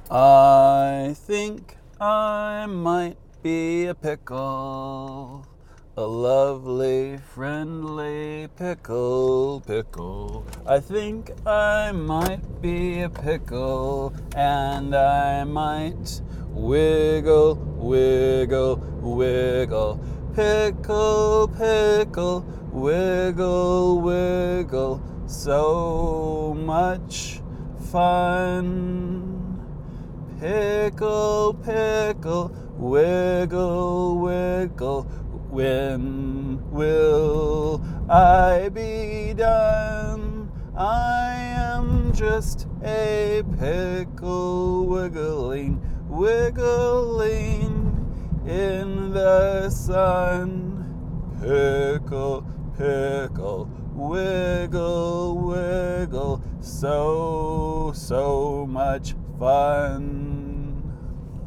I think I might be a pickle. A lovely, friendly pickle. I think I might be a pickle, and I might wiggle. Pickle, wiggle. So much fun. Pickle, wiggle. When will I be done? I am just a pickle wiggling in the sun. Pickle, wiggle. So much fun.